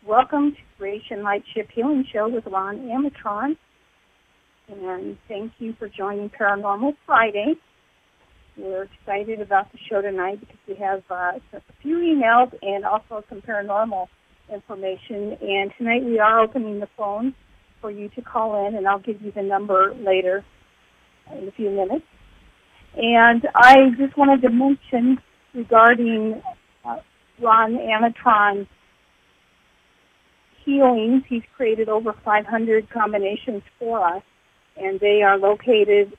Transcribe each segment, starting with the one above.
Welcome to Creation Light Ship Healing Show with Ron Amatron. And thank you for joining Paranormal Friday. We're excited about the show tonight because we have a few emails and also some paranormal information. And tonight we are opening the phone for you to call in, and I'll give you the number later in a few minutes. And I just wanted to mention regarding Ron Amatron healings. He's created over 500 combinations for us, and they are located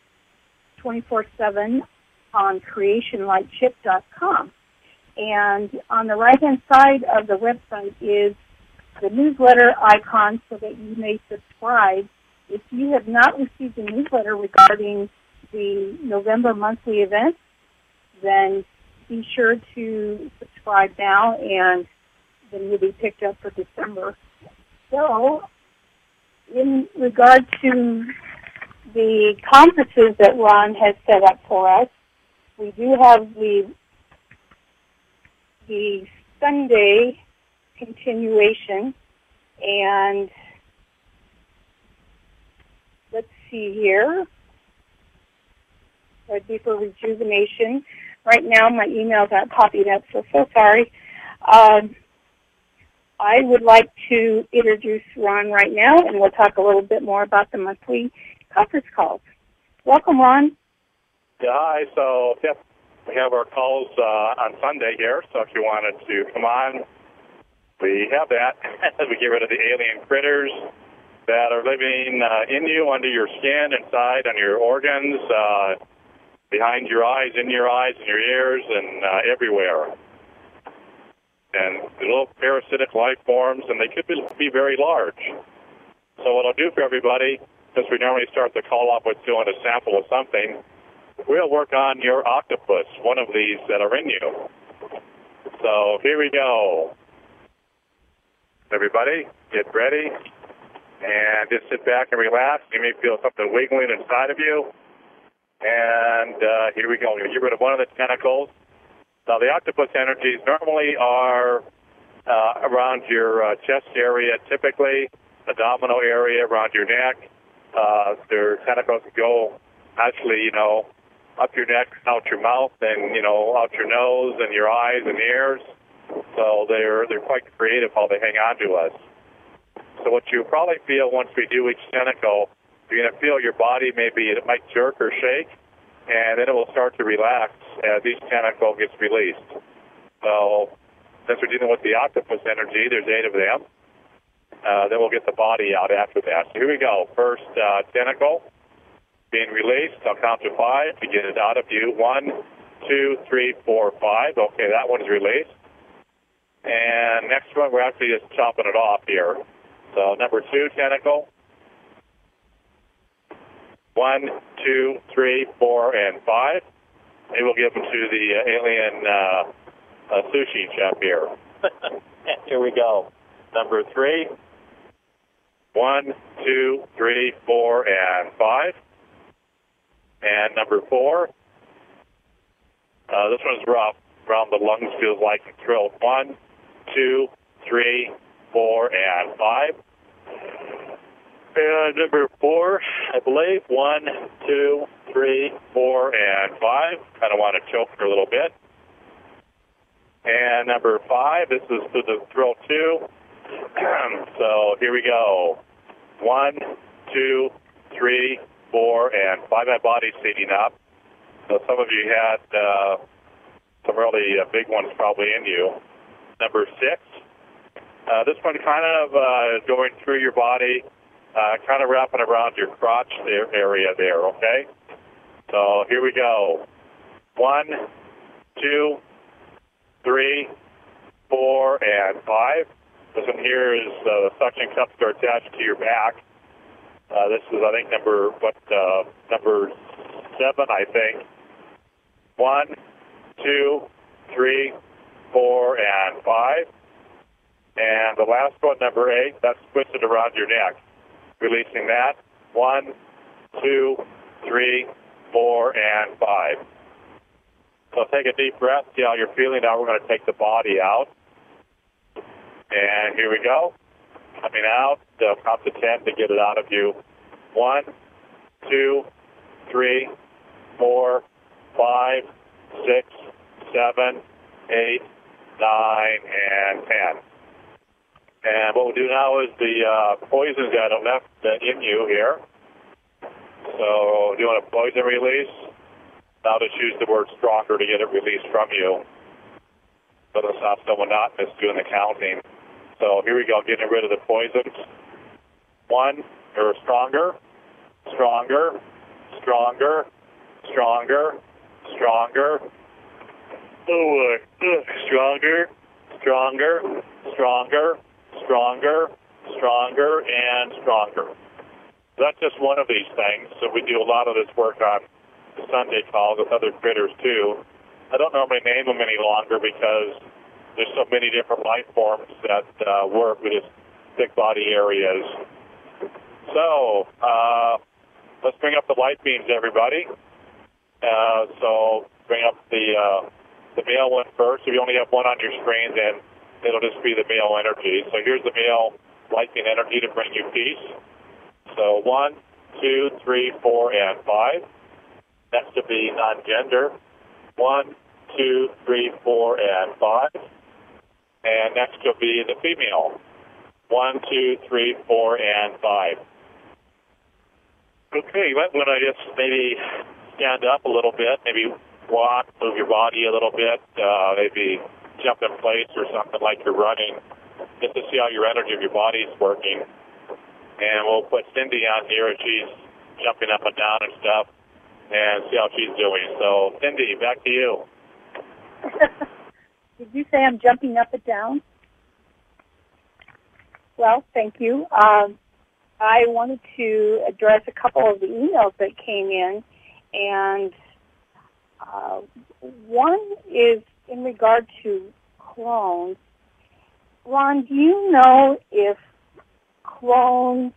24/7 on creationlightship.com. And on the right-hand side of the website is the newsletter icon so that you may subscribe. If you have not received a newsletter regarding the November monthly event, then be sure to subscribe now, and then you'll be picked up for December. So, in regard to the conferences that Ron has set up for us, we do have the Sunday continuation, and let's see here. That'd be for rejuvenation. Right now, my email got copied up, so sorry. I would like to introduce Ron right now, and we'll talk a little bit more about the monthly conference calls. Welcome, Ron. Yeah, hi. So, we have our calls on Sunday here, so if you wanted to come on, we have that. We get rid of the alien critters that are living in you, under your skin, inside, on your organs, behind your eyes, in your eyes, in your ears, and everywhere. And the little parasitic life forms, and they could be very large. So what I'll do for everybody, since we normally start the call off with doing a sample of something, we'll work on your octopus, one of these that are in you. So here we go. Everybody, get ready, and just sit back and relax. You may feel something wiggling inside of you. And here we go. We're going to get rid of one of the tentacles. Now, the octopus energies normally are around your chest area, typically, abdominal area, around your neck. Their tentacles go, actually, up your neck, out your mouth, and, out your nose and your eyes and ears. So they're quite creative how they hang on to us. So what you probably feel once we do each tentacle, you're going to feel your body it might jerk or shake, and then it will start to relax as each tentacle gets released. So since we're dealing with the octopus energy, there's 8 of them. Then we'll get the body out after that. So here we go. First tentacle being released. I'll count to 5 to get it out of you. 1, 2, 3, 4, 5. Okay, that one's released. And next one, we're actually just chopping it off here. So number 2 tentacle. 1, 2, 3, 4, and 5. Maybe we'll give them to the alien sushi chef here. Here we go. Number 3. 1, 2, 3, 4, and 5. And number 4. This one's rough. Around the lungs feels like a thrill. 1, 2, 3, 4, and 5. And number 4, I believe. 1, 2, 3, 4, and 5. Kind of want to choke for a little bit. And number 5, this is to the thrill 2. So here we go. 1, 2, 3, 4, and 5. My body's heating up. So some of you had some really big ones probably in you. Number 6. This one kind of going through your body, kind of wrapping around your crotch area there, okay? So here we go. 1, 2, 3, 4, and 5. This one here is the suction cups are attached to your back. This is, I think, number 7, I think. 1, 2, 3, 4, and 5. And the last one, number 8, that's twisted around your neck. Releasing that. 1, 2, 3, 4, and 5. So take a deep breath. See how you're feeling. Now we're going to take the body out. And here we go. Coming out. Count to 10 to get it out of you. 1, 2, 3, 4, 5, 6, 7, 8, 9, and 10. And what we'll do now is the poisons that are left in you here. So doing a poison release. Now just use the word stronger to get it released from you. So it's not so monotonous doing the counting. So here we go, getting rid of the poisons. 1, or stronger, stronger, stronger, stronger, stronger. Oh, stronger, stronger, stronger, stronger, stronger, and stronger. That's just one of these things. So we do a lot of this work on the Sunday calls with other critters too. I don't normally name them any longer because there's so many different life forms that work with these thick body areas. So let's bring up the light beams, everybody. So bring up the male one first. If you only have one on your screen, then it'll just be the male energy. So here's the male light beam energy to bring you peace. So 1, 2, 3, 4, and 5. Next to be non-gender. 1, 2, 3, 4, and 5. And next will be the female. 1, 2, 3, 4, and 5. Okay, you might want to just maybe stand up a little bit, maybe walk, move your body a little bit, maybe jump in place or something like you're running, just to see how your energy of your body is working. And we'll put Cindy on here, and she's jumping up and down and stuff, and see how she's doing. So, Cindy, back to you. Did you say I'm jumping up and down? Well, thank you. I wanted to address a couple of the emails that came in, and one is in regard to clones. Ron, do you know if clones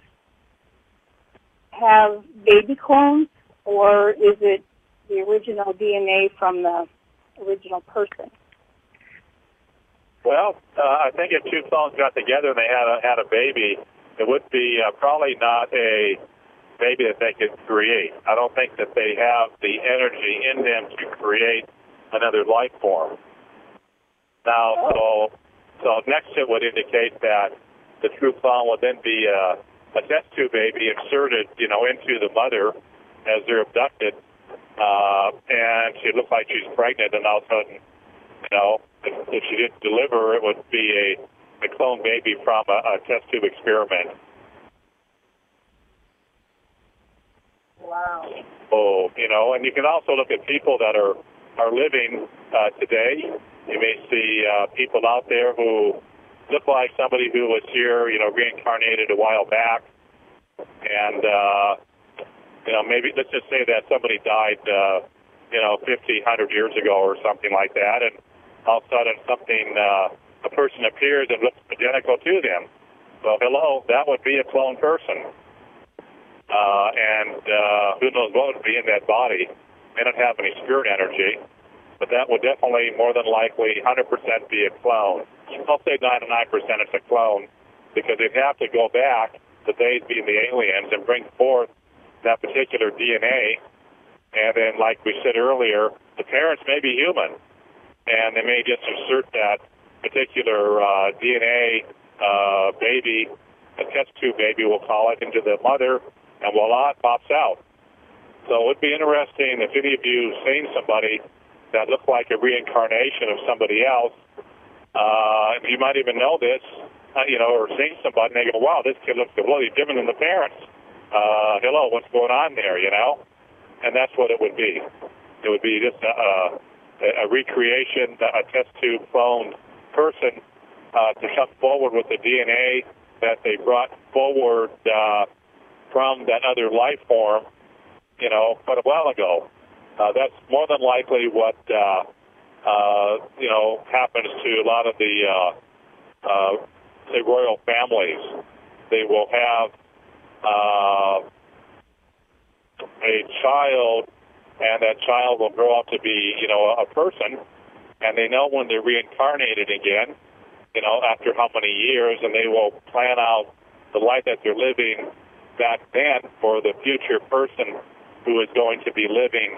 have baby clones, or is it the original DNA from the original person? Well, I think if two clones got together and they had a baby, it would be probably not a baby that they could create. I don't think that they have the energy in them to create another life form. Now, so next it would indicate that the true clone would then be a test tube baby inserted, into the mother as they're abducted, and she looked like she's pregnant, and all of a sudden, if she didn't deliver, it would be a clone baby from a test tube experiment. Wow. Oh, and you can also look at people that are living today. You may see people out there who look like somebody who was here, reincarnated a while back. And, maybe let's just say that somebody died, 50, 100 years ago or something like that. And all of a sudden a person appears and looks identical to them. Well, hello, that would be a clone person. And who knows what would be in that body. They don't have any spirit energy, but that would definitely, more than likely, 100% be a clone. I'll say 99% it's a clone, because they'd have to go back, the they being the aliens, and bring forth that particular DNA. And then, like we said earlier, the parents may be human, and they may just insert that particular DNA baby, a test tube baby, we'll call it, into the mother, and voila, it pops out. So it would be interesting if any of you seen somebody that looked like a reincarnation of somebody else. You might even know this, or seen somebody, and they go, wow, this kid looks completely different than the parents. Hello, what's going on there, And that's what it would be. It would be just a recreation, a test tube cloned person to come forward with the DNA that they brought forward from that other life form, quite a while ago. That's more than likely what, happens to a lot of the, say, royal families. They will have a child, and that child will grow up to be, a person, and they know when they're reincarnated again, after how many years, and they will plan out the life that they're living back then for the future person who is going to be living,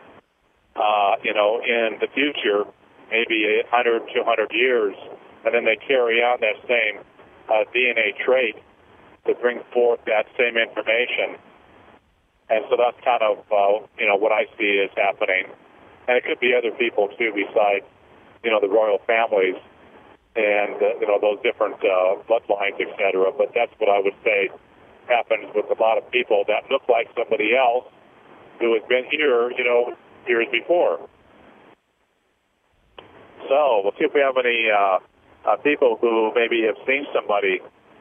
in the future, maybe 100, 200 years, and then they carry on that same DNA trait to bring forth that same information. And so that's kind of, what I see is happening. And it could be other people, too, besides, the royal families and, those different bloodlines, et cetera. But that's what I would say happens with a lot of people that look like somebody else who has been here, years before. So we'll see if we have any people who maybe have seen somebody,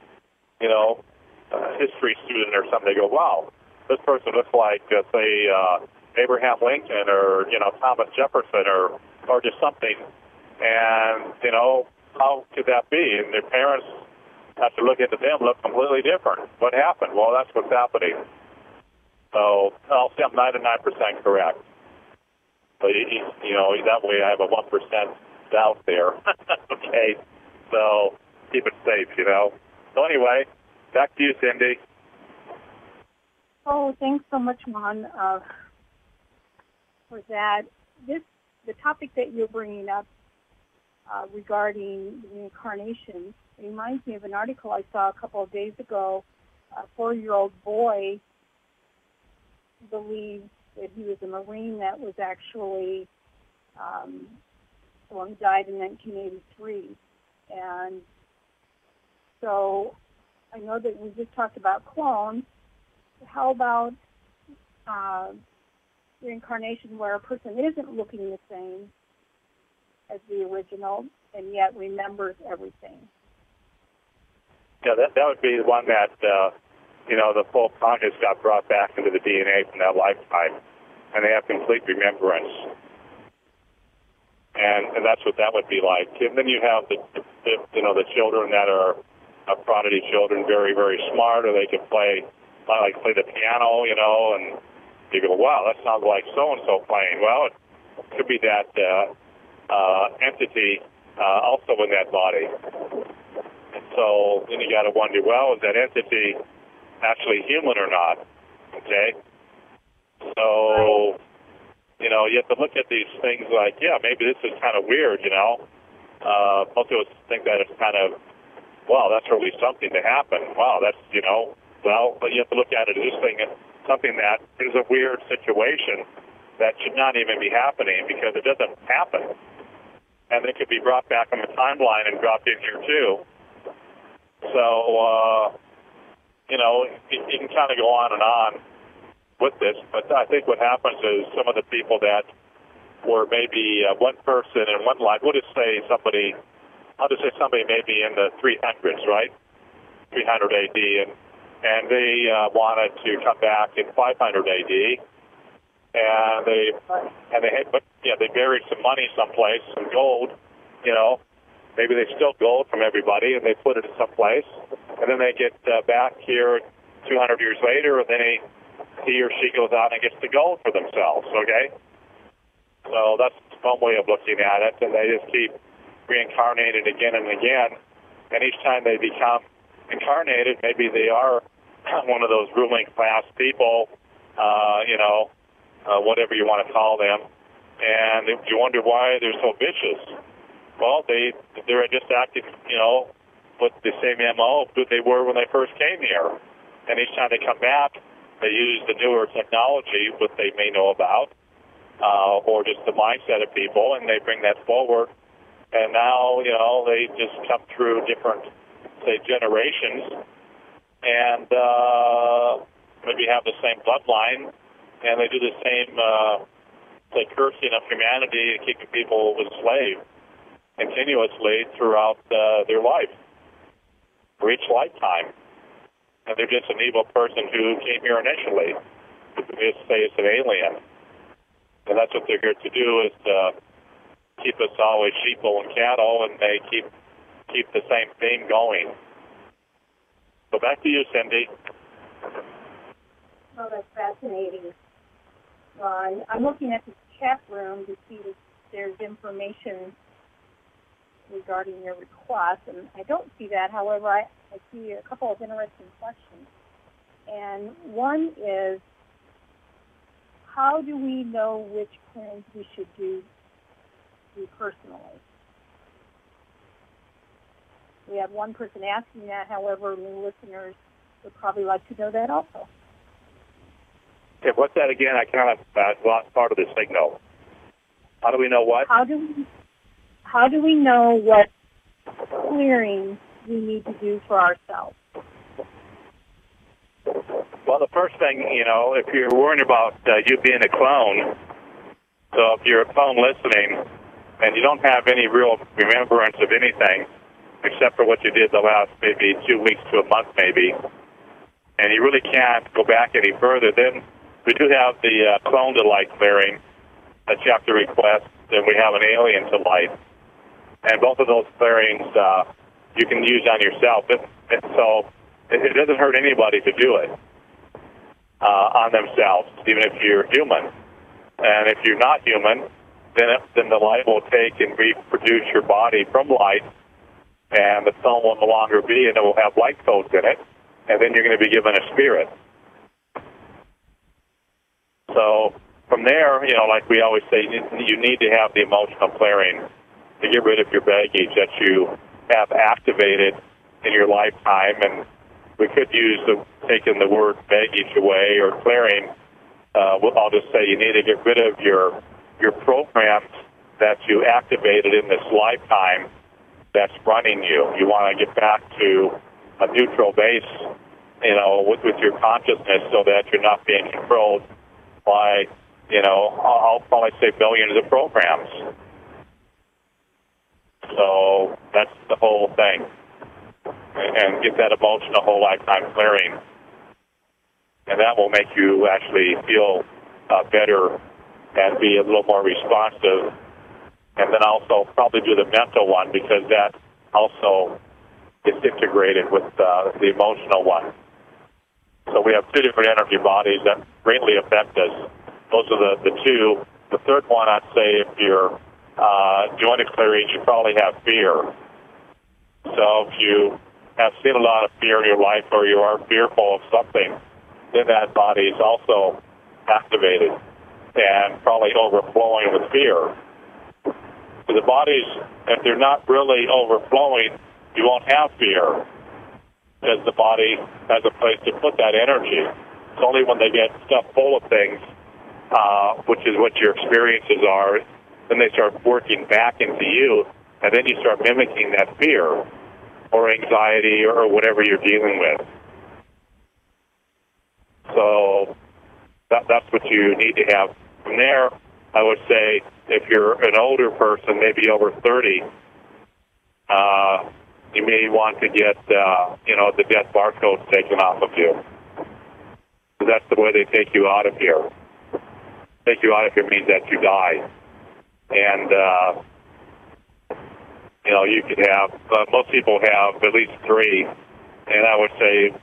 a history student or something. They go, wow, this person looks like, say, Abraham Lincoln or, Thomas Jefferson or just something. And, how could that be? And their parents, after looking at them, look completely different. What happened? Well, that's what's happening. So I'll say I'm 99% correct. So, that way I have a 1% doubt there. Okay. So keep it safe, So anyway, back to you, Cindy. Oh, thanks so much, Mon, for that. The topic that you're bringing up regarding reincarnation reminds me of an article I saw a couple of days ago. A 4-year-old boy believes that he was a Marine that was actually, he died in 1983. And so I know that we just talked about clones. How about reincarnation where a person isn't looking the same as the original and yet remembers everything? Yeah, that would be the one that, the full conscious got brought back into the DNA from that lifetime, and they have complete remembrance. And that's what that would be like. And then you have the children that are prodigy children, very, very smart, or they can play the piano, and you go, wow, that sounds like so-and-so playing. Well, it could be that entity also in that body. And so then you got to wonder, well, is that entity actually human or not? Okay? So, you have to look at these things like, yeah, maybe this is kind of weird, Most of us think that it's kind of, wow, that's really something to happen. Wow, that's, but you have to look at it as this thing, something that is a weird situation that should not even be happening because it doesn't happen. And it could be brought back on the timeline and dropped in here too. So, you can kind of go on and on with this, but I think what happens is some of the people that were maybe one person in one life, I'll just say somebody maybe in the 300s, right? 300 AD, and they wanted to come back in 500 AD, and they buried some money someplace, some gold, maybe they steal gold from everybody and they put it someplace, and then they get back here 200 years later, and then he or she goes out and gets the gold for themselves. Okay, so that's one way of looking at it, and they just keep reincarnated again and again, and each time they become incarnated, maybe they are one of those ruling class people, whatever you want to call them, and you wonder why they're so vicious. Well, they're just acting, with the same MO that they were when they first came here, and each time they come back, they use the newer technology, what they may know about, or just the mindset of people, and they bring that forward. And now, they just come through different, say, generations, and maybe have the same bloodline, and they do the same, say, cursing of humanity and keeping people enslaved continuously throughout their life, for each lifetime. And they're just an evil person who came here initially. We just say it's an alien. And that's what they're here to do, is to keep us always sheeple and cattle, and they keep the same theme going. So back to you, Cindy. Oh, that's fascinating, Ron. I'm looking at the chat room to see if there's information regarding your request, and I don't see that. However, I see a couple of interesting questions. And one is, how do we know which clearings we should do personally? We have one person asking that. However, new listeners would probably like to know that also. Okay, what's that again? I kind of lost part of the signal. How do we know what? How do we know what clearing we need to do for ourselves? Well, the first thing, if you're worried about you being a clone, so if you're a clone listening and you don't have any real remembrance of anything except for what you did the last maybe 2 weeks to a month maybe, and you really can't go back any further, then we do have the clone to light clearing that you have to request, and we have an alien to light. And both of those clearings you can use on yourself. So it doesn't hurt anybody to do it on themselves, even if you're human. And if you're not human, then the light will take and reproduce your body from light, and the clone will no longer be, and it will have light codes in it, and then you're going to be given a spirit. So from there, like we always say, you need to have the emotional clearing to get rid of your baggage that you have activated in your lifetime. And we could use taking the word baggage away or clearing. I'll just say you need to get rid of your programs that you activated in this lifetime that's running you. You want to get back to a neutral base, with your consciousness, so that you're not being controlled by, I'll probably say billions of programs. So that's the whole thing. And get that emotional whole lifetime clearing. And that will make you actually feel better and be a little more responsive. And then also probably do the mental one, because that also is integrated with the emotional one. So we have two different energy bodies that greatly affect us. Those are the two. The third one, I'd say, if you're doing a clearing, you probably have fear. So if you have seen a lot of fear in your life, or you are fearful of something, then that body is also activated and probably overflowing with fear. So the bodies, if they're not really overflowing, you won't have fear, because the body has a place to put that energy. It's only when they get stuffed full of things, which is what your experiences are, then they start working back into you, and then you start mimicking that fear or anxiety or whatever you're dealing with. So that's what you need to have. From there, I would say if you're an older person, maybe over 30, you may want to get, the death barcode taken off of you. That's the way they take you out of here. Take you out of here means that you die. And, you could have, most people have at least 3. And I would say,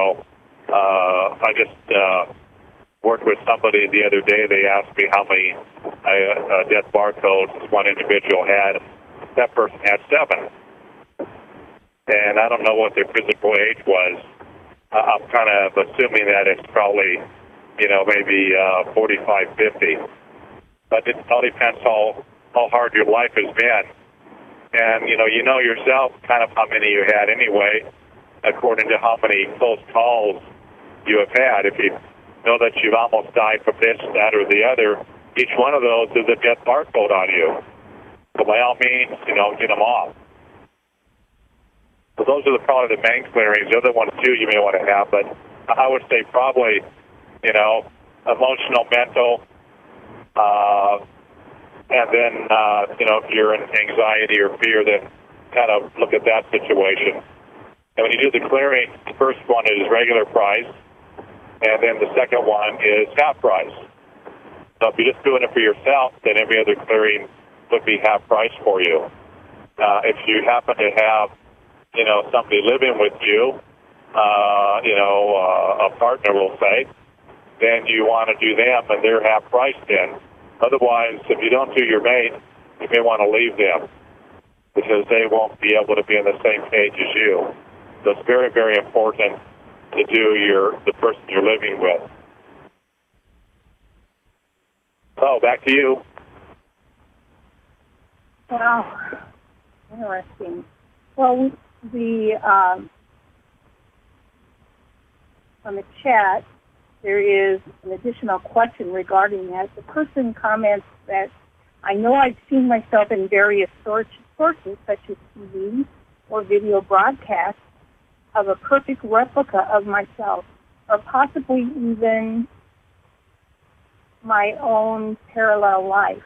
I just worked with somebody the other day. They asked me how many death barcodes one individual had. That person had 7. And I don't know what their physical age was. I'm kind of assuming that it's probably, maybe 45, 50. But it all depends how hard your life has been. And, you know yourself kind of how many you had anyway, according to how many close calls you have had. If you know that you've almost died from this, that, or the other, each one of those is a death barcode on you. So by all means, get them off. So those are probably the main clearings. The other ones, too, you may want to have. But I would say probably, emotional, mental, and then, if you're in anxiety or fear, then kind of look at that situation. And when you do the clearing, the first one is regular price, and then the second one is half price. So if you're just doing it for yourself, then every other clearing would be half price for you. If you happen to have, somebody living with you, a partner, we'll say, then you want to do them, and they're half price then. Otherwise, if you don't do your mate, you may want to leave them. because they won't be able to be on the same page as you. So it's very, very important to do the person you're living with. So back to you. Wow, interesting. Well, on the chat, there is an additional question regarding that. The person comments that, I know I've seen myself in various sources such as TV or video broadcasts of a perfect replica of myself, or possibly even my own parallel life.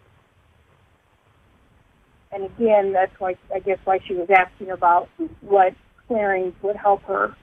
And again, that's why she was asking about what clearings would help her.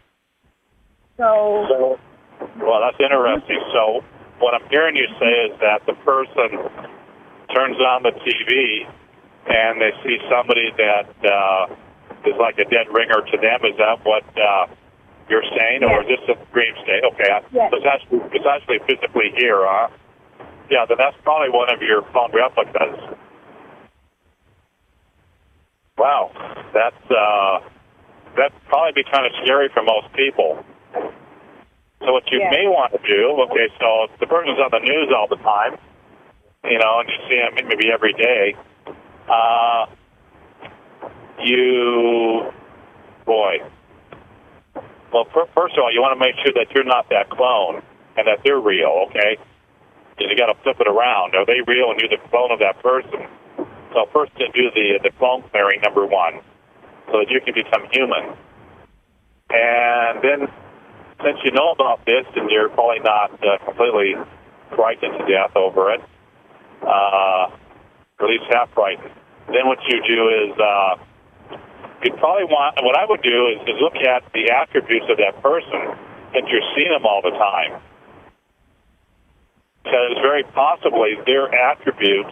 So, well, that's interesting. So what I'm hearing you say is that the person turns on the TV and they see somebody that is like a dead ringer to them. Is that what you're saying? Yes. Or is this a dream state? Okay. Yes. It's actually physically here, huh? Yeah, then that's probably one of your phone replicas. Wow. That'd probably be kind of scary for most people. So what you may want to do, okay, so if the person's on the news all the time, and you see them maybe every day, well, first of all, you want to make sure that you're not that clone and that they're real, okay? Because you got to flip it around. Are they real and you're the clone of that person? So first do the clone clearing, number one, so that you can become human. And then, since you know about this and you're probably not completely frightened to death over it, or at least half frightened, then what you do is you'd probably what I would do is look at the attributes of that person since you're seeing them all the time. Because very possibly their attributes,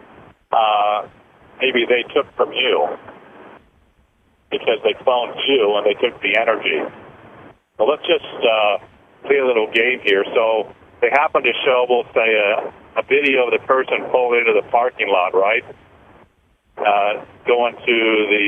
maybe they took from you because they cloned you and they took the energy. So let's just play a little game here. So they happen to show, we'll say, a video of the person pulled into the parking lot, right? Going to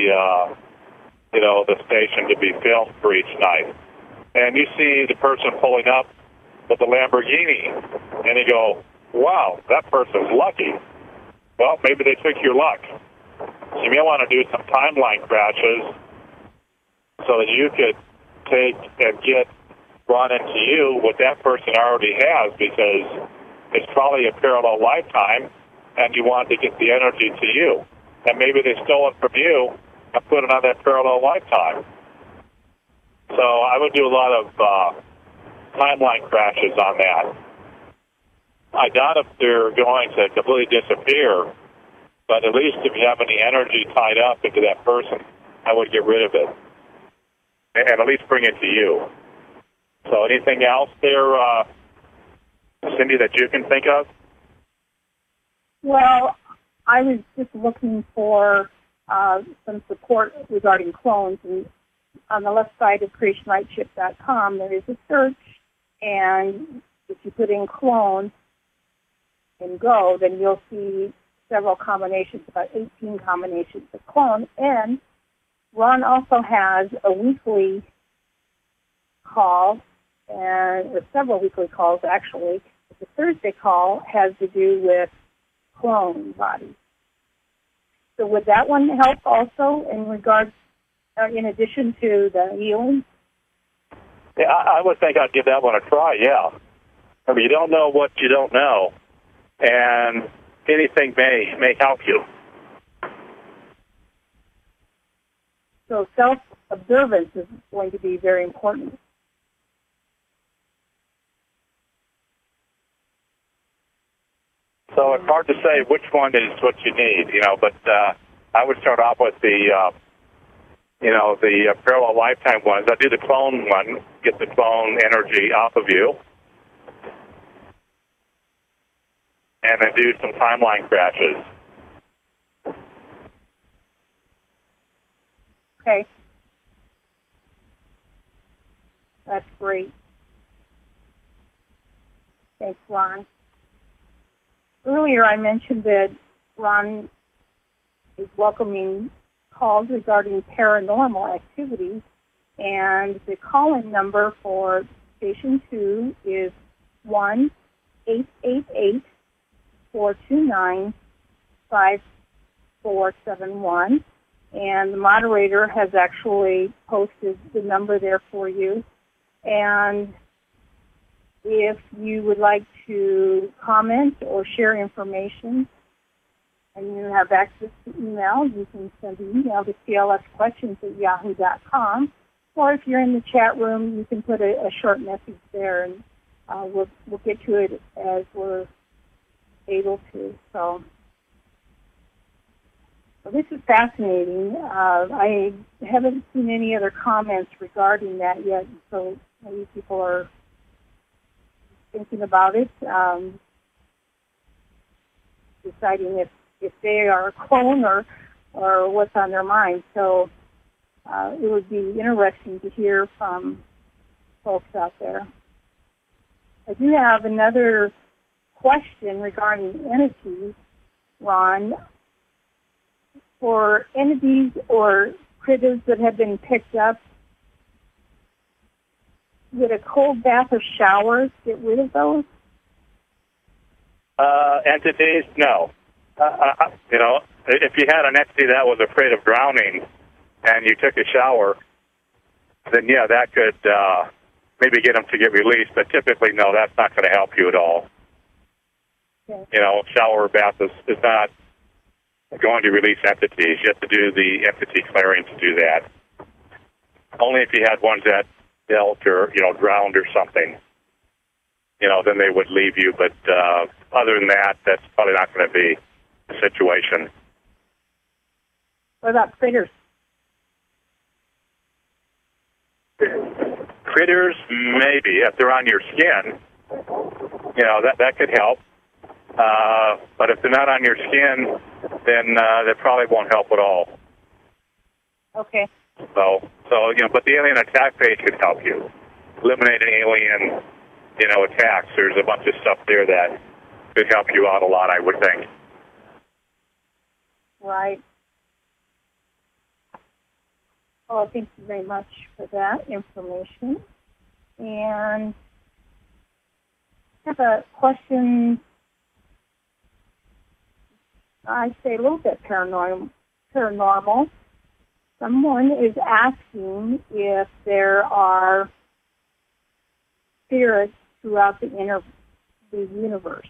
the station to be filmed for each night. And you see the person pulling up with the Lamborghini, and you go, wow, that person's lucky. Well, maybe they took your luck. So you may want to do some timeline crashes so that you could take and get brought into you what that person already has, because it's probably a parallel lifetime, and you want to get the energy to you. And maybe they stole it from you and put it on that parallel lifetime. So I would do a lot of timeline crashes on that. I doubt if they're going to completely disappear, but at least if you have any energy tied up into that person, I would get rid of it and at least bring it to you. So anything else there, Cindy, that you can think of? Well, I was just looking for some support regarding clones. And on the left side of CreationLightShip.com, there is a search, and if you put in clone and go, then you'll see several combinations, about 18 combinations of clone. And Ron also has a weekly call, or several weekly calls, actually. The Thursday call has to do with clone bodies. So would that one help also in regards, in addition to the healing? Yeah, I would think I'd give that one a try, yeah. I mean, you don't know what you don't know, and anything may help you. So self-observance is going to be very important. So it's hard to say which one is what you need, but I would start off with the parallel lifetime ones. I do the clone one, get the clone energy off of you, and then do some timeline crashes. Okay. That's great. Thanks, Ron. Earlier I mentioned that Ron is welcoming calls regarding paranormal activity. And the call-in number for Station 2 is 1-888-429-5471. And the moderator has actually posted the number there for you. And if you would like to comment or share information and you have access to email, you can send an email to clsquestions@yahoo.com. Or if you're in the chat room, you can put a short message there, and we'll get to it as we're able to. So this is fascinating. I haven't seen any other comments regarding that yet, so maybe people are thinking about it, deciding if they are a clone or what's on their mind. So it would be interesting to hear from folks out there. I do have another question regarding entities, Ron. For entities or critters that have been picked up, would a cold bath or shower get rid of those? Entities? No. If you had an entity that was afraid of drowning and you took a shower, then yeah, that could maybe get them to get released. But typically, no, that's not going to help you at all. Okay. Shower or bath is not going to release entities. You have to do the entity clearing to do that. Only if you had ones that dealt or, drowned or something, then they would leave you. But other than that, that's probably not going to be the situation. What about critters? Critters, maybe. If they're on your skin, that could help. But if they're not on your skin, then they probably won't help at all. Okay. So but the alien attack page could help you. Eliminating alien, attacks. There's a bunch of stuff there that could help you out a lot, I would think. Right. Well, thank you very much for that information. And I have a question, I'd say a little bit paranormal. Someone is asking if there are spirits throughout the universe.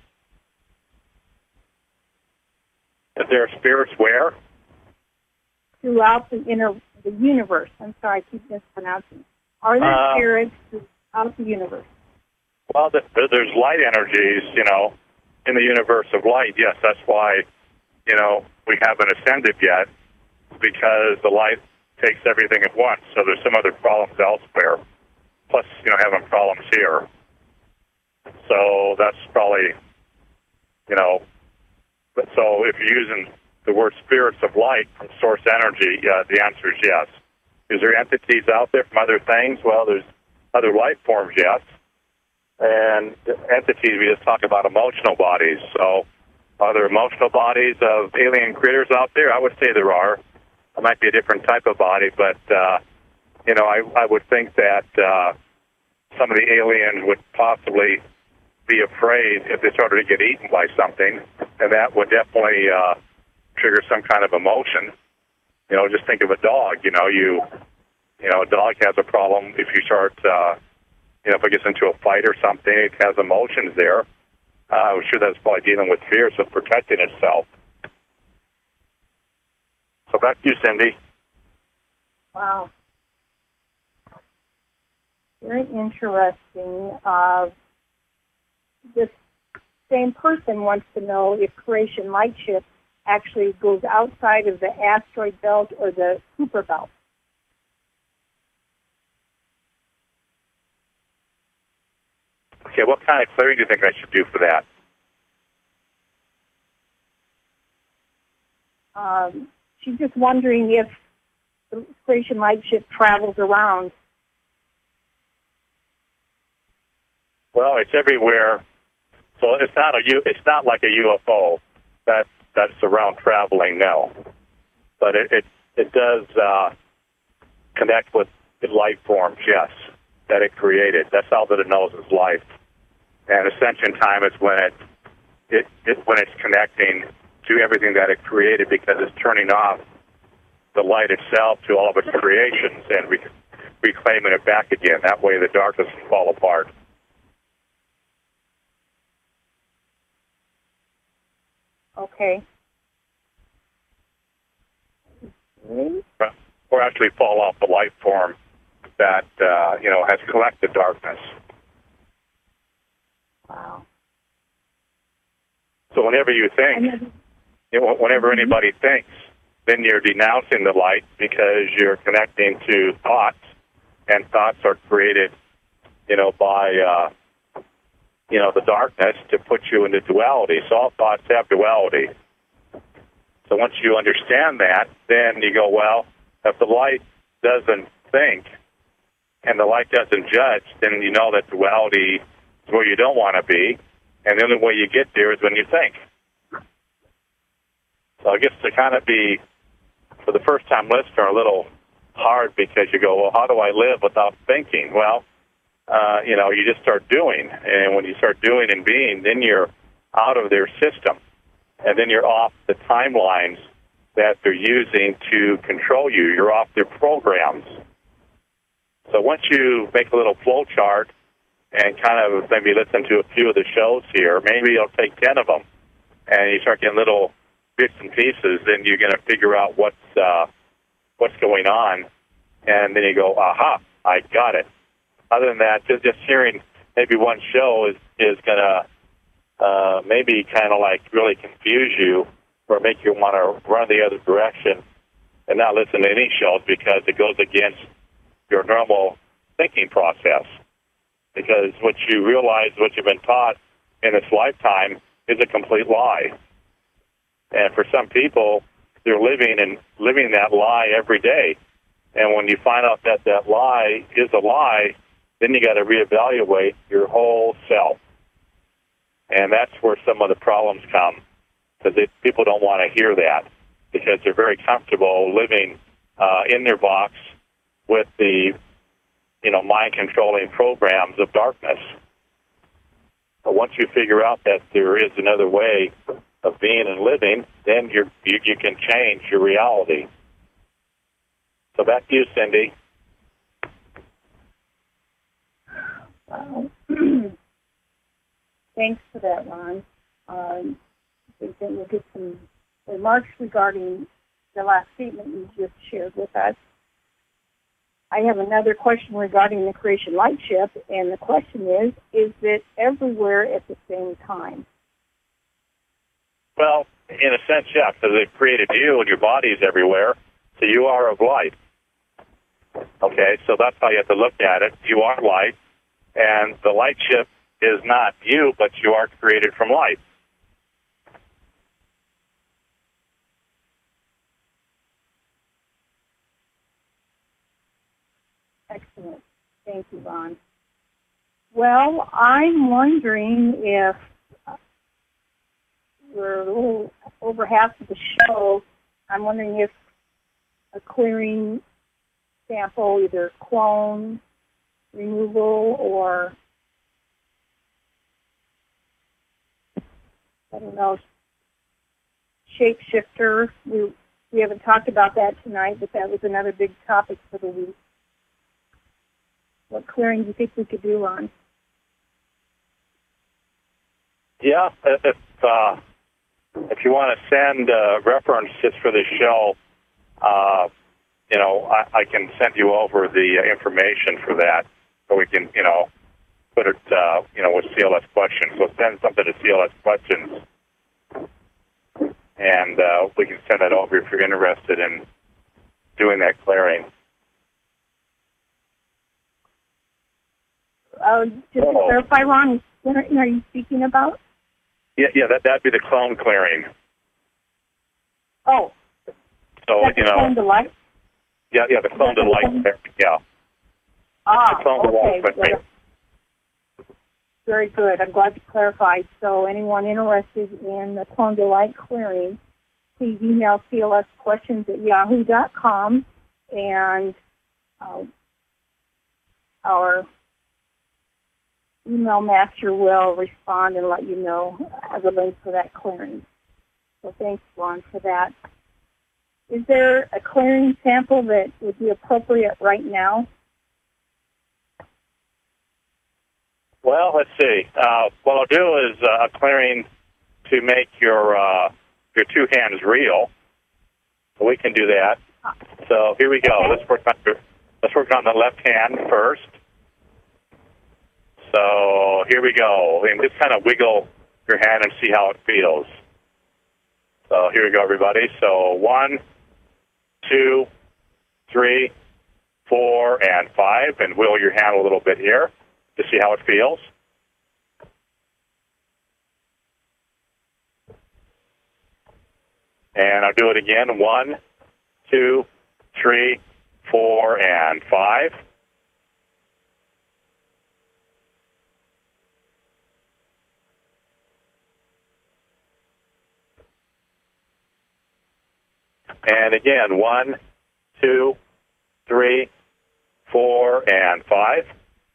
If there are spirits where? Throughout the universe. I'm sorry, I keep mispronouncing. Are there spirits throughout the universe? Well, there's light energies, in the universe of light. Yes, that's why, we haven't ascended yet, because the light takes everything at once. So there's some other problems elsewhere. Plus, having problems here. So that's probably, so if you're using the word spirits of light from source energy, the answer is yes. Is there entities out there from other things? Well, there's other life forms, yes. And entities, we just talk about emotional bodies. So are there emotional bodies of alien critters out there? I would say there are. It might be a different type of body, but, I would think that some of the aliens would possibly be afraid if they started to get eaten by something, and that would definitely trigger some kind of emotion. Just think of a dog. A dog has a problem if you start, if it gets into a fight or something, it has emotions there. I'm sure that's probably dealing with fears of protecting itself. So back to you, Cindy. Wow. Very interesting. This same person wants to know if Creation Lightship actually goes outside of the asteroid belt or the Kuiper belt. Okay, what kind of clearing do you think I should do for that? She's just wondering if the Creation Lightship travels around. Well, it's everywhere. So it's not like a UFO that's around traveling now. But it does connect with the life forms, yes, that it created. That's all that it knows is life. And ascension time is when when it's connecting to everything that it created, because it's turning off the light itself to all of its creations and reclaiming it back again. That way the darkness can fall apart. Okay. Or actually fall off the life form that, has collected darkness. Wow. So whenever you think, whenever anybody thinks, then you're denouncing the light, because you're connecting to thoughts, and thoughts are created, by, the darkness to put you into duality. So all thoughts have duality. So once you understand that, then you go, well, if the light doesn't think and the light doesn't judge, then you know that duality is where you don't want to be, and the only way you get there is when you think. So I guess to kind of be, for the first-time listener, a little hard, because you go, well, how do I live without thinking? Well, you just start doing, and when you start doing and being, then you're out of their system, and then you're off the timelines that they're using to control you. You're off their programs. So once you make a little flow chart and kind of maybe listen to a few of the shows here, maybe you'll take 10 of them, and you start getting little bits and pieces, then you're going to figure out what's going on, and then you go, aha, I got it. Other than that, just hearing maybe one show is going to maybe kind of like really confuse you, or make you want to run the other direction and not listen to any shows, because it goes against your normal thinking process. Because what you realize, what you've been taught in this lifetime, is a complete lie. And for some people, they're living that lie every day. And when you find out that that lie is a lie, then you got to reevaluate your whole self. And that's where some of the problems come, because people don't want to hear that, because they're very comfortable living in their box with the mind-controlling programs of darkness. But once you figure out that there is another way of being and living, then you can change your reality. So back to you, Cindy. Wow. Thanks for that, Ron. I think that we'll get some remarks regarding the last statement you just shared with us. I have another question regarding the Creation Light Ship, and the question is it everywhere at the same time? Well, in a sense, yeah, because they've created you and your body is everywhere, so you are of light. Okay, so that's how you have to look at it. You are light, and the light ship is not you, but you are created from light. Excellent. Thank you, Ron. Well, I'm wondering if we're a little over half of the show. I'm wondering if a clearing sample, either clone removal or, I don't know, shapeshifter. We haven't talked about that tonight, but that was another big topic for the week. What clearing do you think we could do, Ron? Yeah, if you want to send references for the show, I can send you over the information for that, so we can, put it, with CLS questions. So send something to CLS questions, and we can send that over if you're interested in doing that clearing. Just to clarify, Ron, what are you speaking about? Yeah, that'd be the clone clearing. Oh. So, the clone to light? Yeah, the clone to light clearing, yeah. Ah, okay. Clearing. Very good. I'm glad you clarified. So anyone interested in the clone to light clearing, please email clsquestions@yahoo.com, and our email master will respond and let you know the link for that clearing. So thanks, Ron, for that. Is there a clearing sample that would be appropriate right now? Well, let's see. What I'll do is a clearing to make your two hands real. So we can do that. So here we go. Okay. Let's work on the left hand first. So here we go. And just kind of wiggle your hand and see how it feels. So here we go, everybody. So 1, 2, 3, 4, and 5. And wiggle your hand a little bit here to see how it feels. And I'll do it again. 1, 2, 3, 4, and 5. And again, 1, 2, 3, 4, and 5.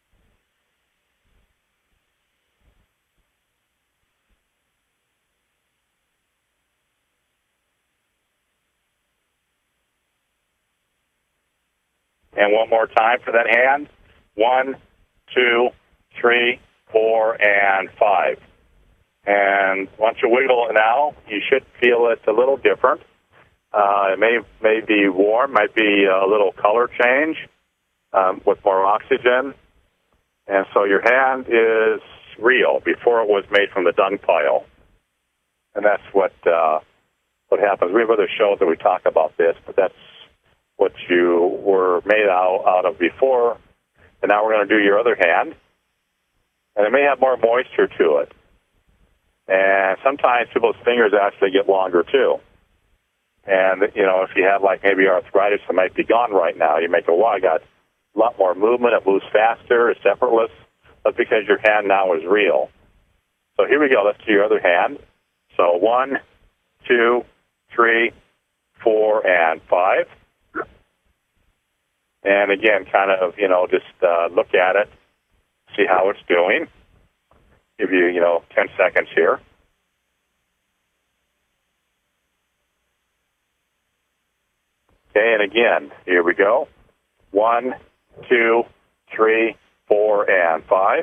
And one more time for that hand. 1, 2, 3, 4, and 5. And once you wiggle it now, you should feel it a little different. It may be warm, might be a little color change with more oxygen. And so your hand is real before it was made from the dung pile. And that's what happens. We have other shows that we talk about this, but that's what you were made out of before. And now we're going to do your other hand. And it may have more moisture to it. And sometimes people's fingers actually get longer too. And, you know, if you have like maybe arthritis that might be gone right now, you may go, well, I got a lot more movement, it moves faster, it's effortless. That's because your hand now is real. So here we go, let's do your other hand. So 1, 2, 3, 4, and 5. And again, kind of, you know, just look at it, see how it's doing. Give you, 10 seconds here. Okay, and again, here we go. 1, 2, 3, 4, and 5.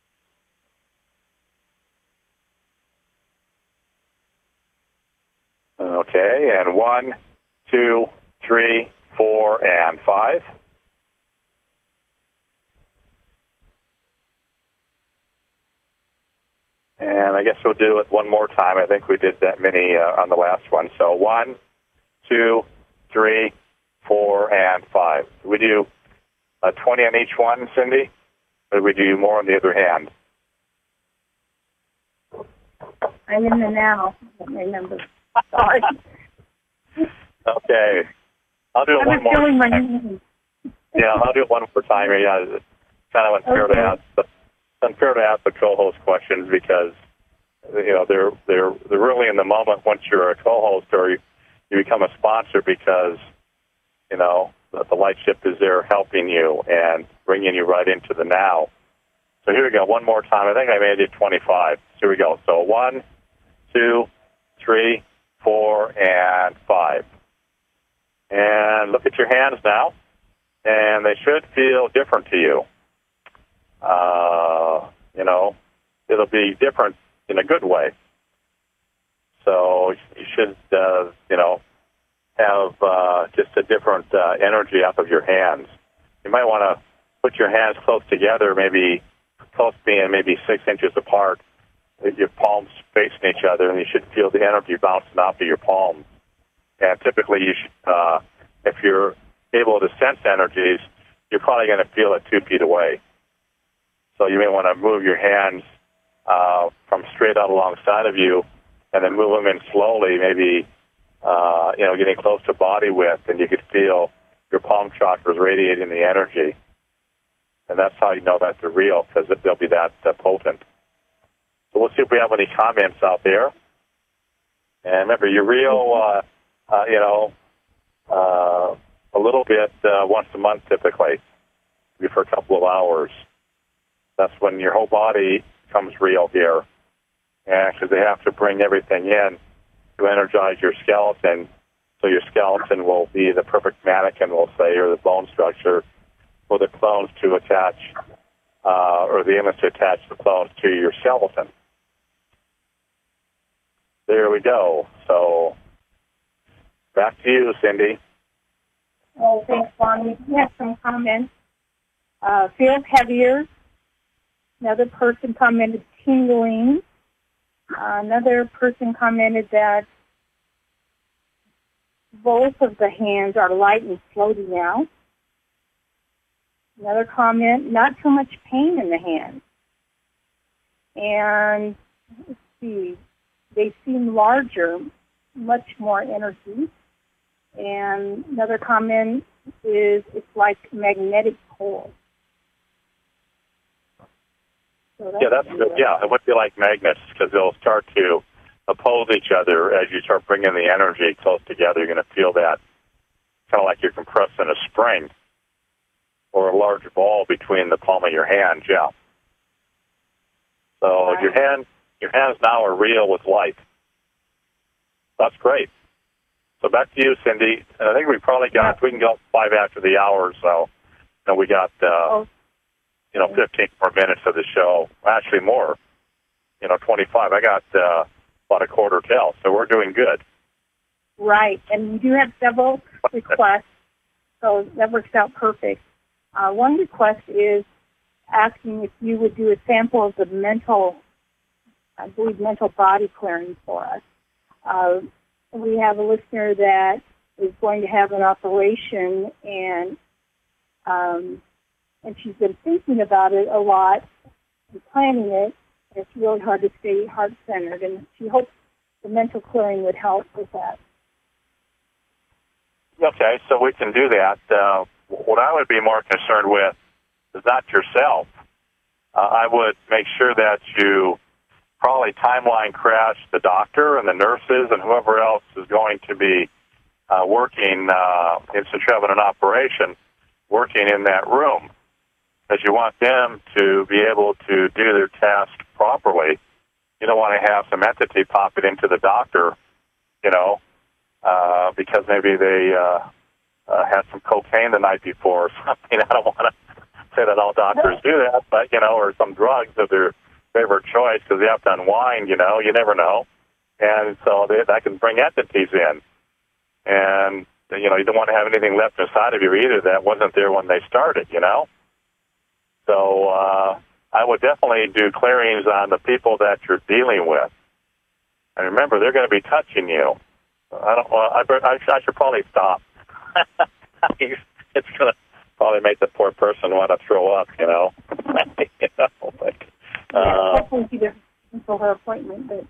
Okay, and 1, 2, 3, 4, and 5. And I guess we'll do it one more time. I think we did that many on the last one. So 1, 2, 3, 4, and 5. Did we do 20 on each one, Cindy? Or did we do more on the other hand? I'm in the now. I don't remember. Sorry. Okay. I'll do it one more time. Yeah, I'll do it one more time. Yeah, it's kind of unfair to ask. It's unfair to ask the co-host questions because, they're really in the moment once you're a co-host or you become a sponsor because, the light shift is there helping you and bringing you right into the now. So here we go. One more time. I think I made it 25. So here we go. So 1, 2, 3, 4, and 5. And look at your hands now, and they should feel different to you. It'll be different in a good way. So you should, have just a different energy up of your hands. You might want to put your hands close together, maybe close being maybe 6 inches apart, your palms facing each other, and you should feel the energy bouncing off of your palms. And typically, you should, if you're able to sense energies, you're probably going to feel it 2 feet away. So you may want to move your hands from straight out alongside of you, and then move them in slowly, maybe, getting close to body width, and you could feel your palm chakras radiating the energy. And that's how you know that they're real, because they'll be that potent. So we'll see if we have any comments out there. And remember, you reel, a little bit once a month typically, maybe for a couple of hours. That's when your whole body comes real here. And because they have to bring everything in to energize your skeleton, so your skeleton will be the perfect mannequin, we'll say, or the bone structure for the clones to attach, or the image to attach the clones to your skeleton. There we go. So back to you, Cindy. Oh, thanks, Lon. We do have some comments. Feels heavier. Another person commented tingling. Another person commented that both of the hands are light and floaty now. Another comment, not too much pain in the hands. And let's see, they seem larger, much more energy. And another comment is it's like magnetic poles. So that's good. Yeah, it would be like magnets because they'll start to oppose each other as you start bringing the energy close together. You're going to feel that kind of like you're compressing a spring or a large ball between the palm of your hand, yeah. So your hands now are real with light. That's great. So back to you, Cindy. I think we probably got, we can go 5 after the hour or so. And we got, 15 more minutes of the show. Actually more, 25. I got about a quarter till, so we're doing good. Right, and we do have several requests, so that works out perfect. One request is asking if you would do a sample of the mental body clearing for us. We have a listener that is going to have an operation, and she's been thinking about it a lot and planning it. It's really hard to stay heart-centered, and she hopes the mental clearing would help with that. Okay, so we can do that. What I would be more concerned with is not yourself. I would make sure that you probably timeline crash the doctor and the nurses and whoever else is going to be working, since you're having an operation, working in that room. Because you want them to be able to do their task properly. You don't want to have some entity pop it into the doctor, because maybe they had some cocaine the night before or something. I don't want to say that all doctors do that, but, or some drugs of their favorite choice because they have to unwind, you never know. And so that can bring entities in. And, you don't want to have anything left inside of you either that wasn't there when they started, So I would definitely do clearings on the people that you're dealing with. And remember, they're going to be touching you. I should probably stop. It's going to probably make the poor person want to throw up, Hopefully she doesn't cancel her appointment. But,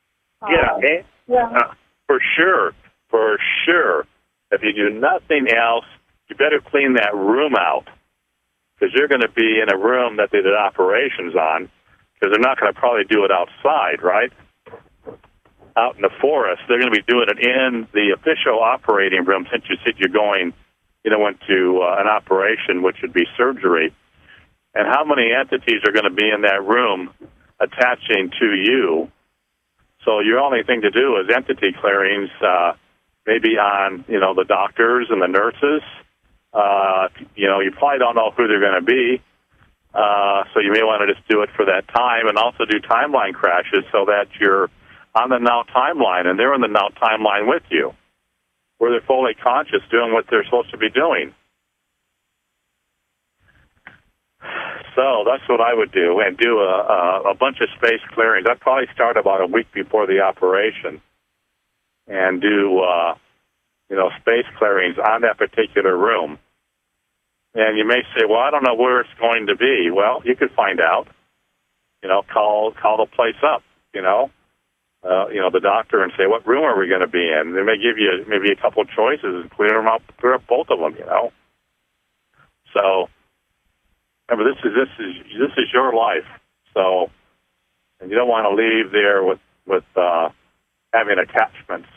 for sure. If you do nothing else, you better clean that room out. Because you're going to be in a room that they did operations on, because they're not going to probably do it outside, right? Out in the forest. They're going to be doing it in the official operating room, since you said you're going, into an operation, which would be surgery. And how many entities are going to be in that room attaching to you? So your only thing to do is entity clearings, maybe on, the doctors and the nurses. You probably don't know who they're going to be, so you may want to just do it for that time, and also do timeline crashes so that you're on the now timeline, and they're in the now timeline with you, where they're fully conscious doing what they're supposed to be doing. So that's what I would do, and do a bunch of space clearings. I'd probably start about a week before the operation and do space clearings on that particular room. And you may say, well, I don't know where it's going to be. Well, you could find out. Call the place up, the doctor, and say, what room are we going to be in? They may give you maybe a couple of choices and clear up both of them, So remember, this is your life. So, and you don't want to leave there with having attachments.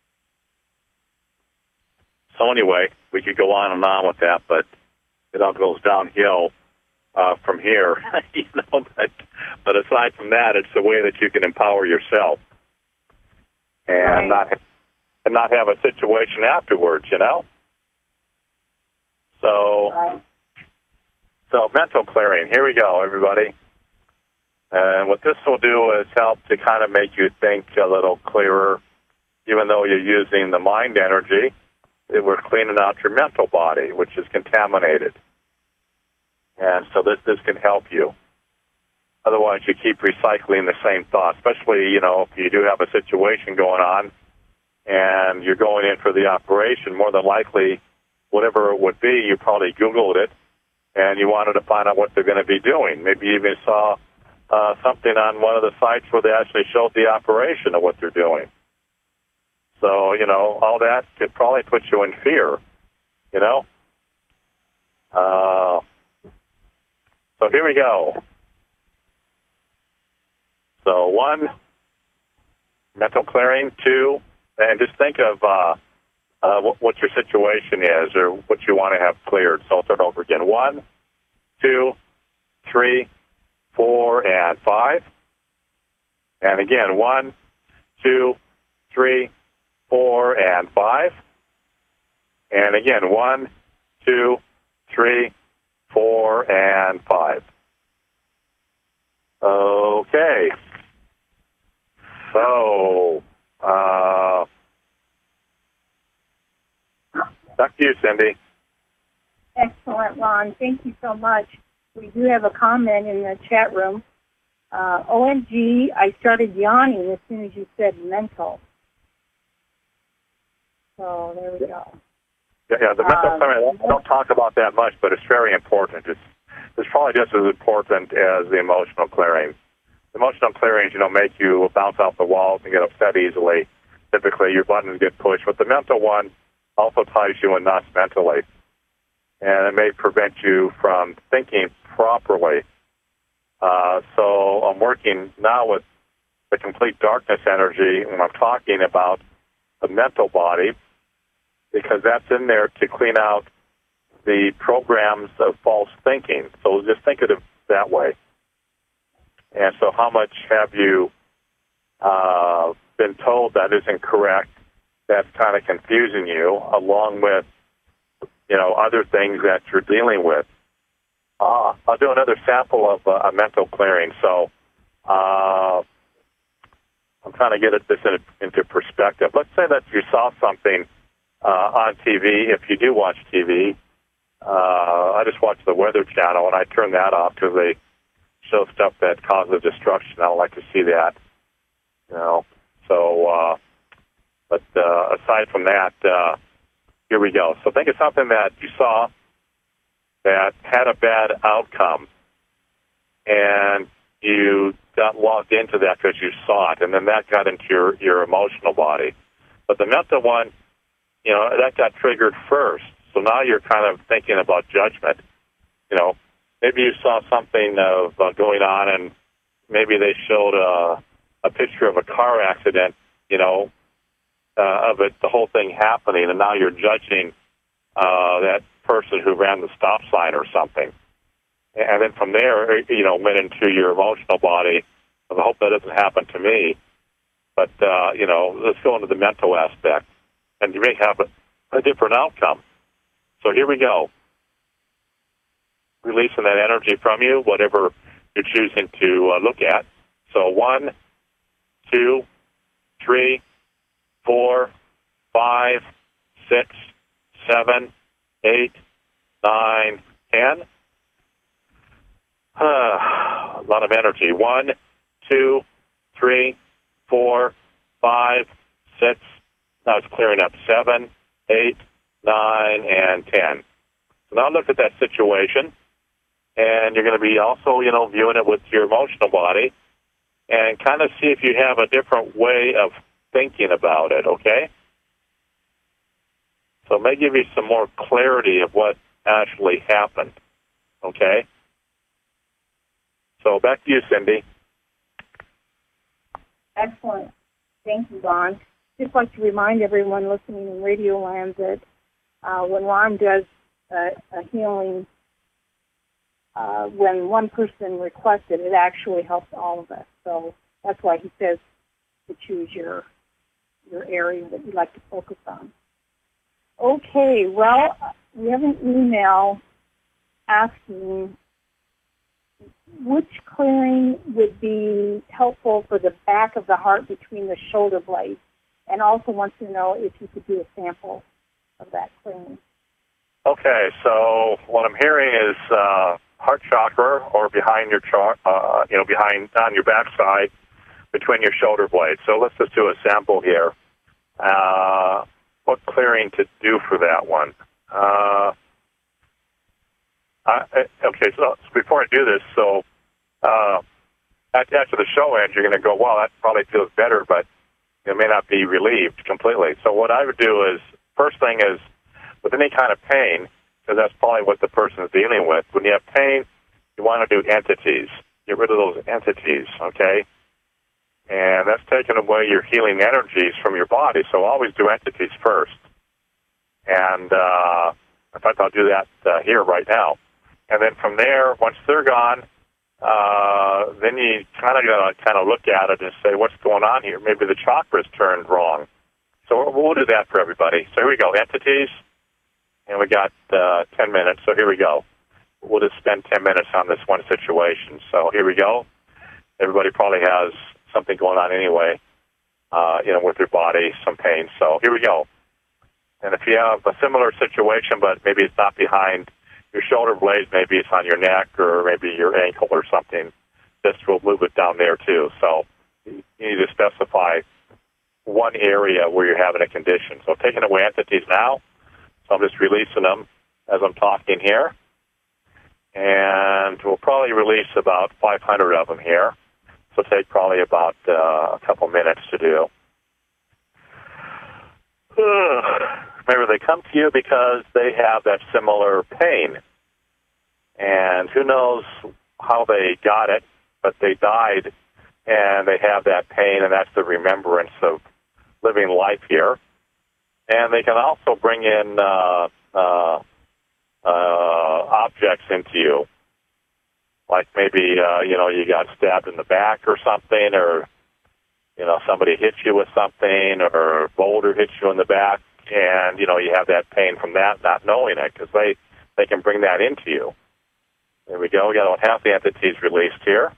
So anyway, we could go on and on with that, but it all goes downhill from here. But aside from that, it's the way that you can empower yourself and not have a situation afterwards, So mental clearing. Here we go, everybody. And what this will do is help to kind of make you think a little clearer, even though you're using the mind energy. We're cleaning out your mental body, which is contaminated. And so this can help you. Otherwise, you keep recycling the same thoughts, especially, if you do have a situation going on and you're going in for the operation. More than likely, whatever it would be, you probably Googled it and you wanted to find out what they're going to be doing. Maybe you even saw something on one of the sites where they actually showed the operation of what they're doing. So, all that could probably put you in fear, So here we go. So 1, mental clearing. 2, and just think of what your situation is or what you want to have cleared. So I'll start over again. 1, 2, 3, 4, and 5. And again, 1, 2, 3, 4, and 5. And again, 1, 2, 3, 4, and 5. Okay. So, back to you, Cindy. Excellent, Ron. Thank you so much. We do have a comment in the chat room. OMG, I started yawning as soon as you said mental. So there we go. Yeah, the mental clearing, I don't talk about that much, but it's very important. It's probably just as important as the emotional clearing. The emotional clearings, make you bounce off the walls and get upset easily. Typically, your buttons get pushed. But the mental one also ties you in knots mentally. And it may prevent you from thinking properly. So I'm working now with the complete darkness energy when I'm talking about the mental body, because that's in there to clean out the programs of false thinking. So just think of it that way. And so how much have you been told that isn't correct, that's kind of confusing you, along with, other things that you're dealing with? I'll do another sample of a mental clearing. So I'm trying to get this into perspective. Let's say that you saw something on TV. If you do watch TV, I just watch the Weather Channel, and I turn that off because they show stuff that causes destruction. I don't like to see that, So, but aside from that, here we go. So think of something that you saw that had a bad outcome, and you got logged into that because you saw it, and then that got into your emotional body. But the mental one, that got triggered first. So now you're kind of thinking about judgment. Maybe you saw something of going on, and maybe they showed a picture of a car accident, of it, the whole thing happening, and now you're judging that person who ran the stop sign or something. And then from there, went into your emotional body. I hope that doesn't happen to me. But, let's go into the mental aspect. And you may have a different outcome. So here we go. Releasing that energy from you, whatever you're choosing to look at. So 1, 2, 3, 4, 5, 6, 7, 8, 9, 10. A lot of energy. 1, 2, 3, 4, 5, 6. Now it's clearing up 7, 8, 9, and 10. So now look at that situation, and you're going to be also, viewing it with your emotional body, and kind of see if you have a different way of thinking about it, okay? So it may give you some more clarity of what actually happened, okay? So back to you, Cindy. Excellent. Thank you, Ron. Just like to remind everyone listening in Radio Land that when Ron does a healing, when one person requests it, it actually helps all of us. So that's why he says to choose your area that you'd like to focus on. Okay, well, we have an email asking which clearing would be helpful for the back of the heart between the shoulder blades, and also wants to know if you could do a sample of that clearing. Okay, so what I'm hearing is heart chakra, or behind your behind on your backside between your shoulder blades. So let's just do a sample here. What clearing to do for that one? Okay, so before I do this, so after the show ends, you're going to go, well, that probably feels better, but it may not be relieved completely. So what I would do is, first thing is, with any kind of pain, because that's probably what the person is dealing with, when you have pain, you want to do entities. Get rid of those entities, okay? And that's taking away your healing energies from your body, so always do entities first. And in fact, I'll do that here right now. And then from there, once they're gone, then you kind of look at it and say, what's going on here? Maybe the chakra's turned wrong. So we'll do that for everybody. So here we go, entities, and we got 10 minutes. So here we go. We'll just spend 10 minutes on this one situation. So here we go. Everybody probably has something going on anyway, with their body, some pain. So here we go. And if you have a similar situation, but maybe it's not behind your shoulder blades, maybe it's on your neck or maybe your ankle or something, this will move it down there too. So you need to specify one area where you're having a condition. So taking away entities now. So I'm just releasing them as I'm talking here. And we'll probably release about 500 of them here. So take probably about a couple minutes to do. Remember, they come to you because they have that similar pain. And who knows how they got it, but they died and they have that pain, and that's the remembrance of living life here. And they can also bring in objects into you. Like maybe, you got stabbed in the back or something, or, somebody hit you with something, or a boulder hit you in the back, and, you have that pain from that, not knowing it, because they can bring that into you. There we go. We got about half the entities released here.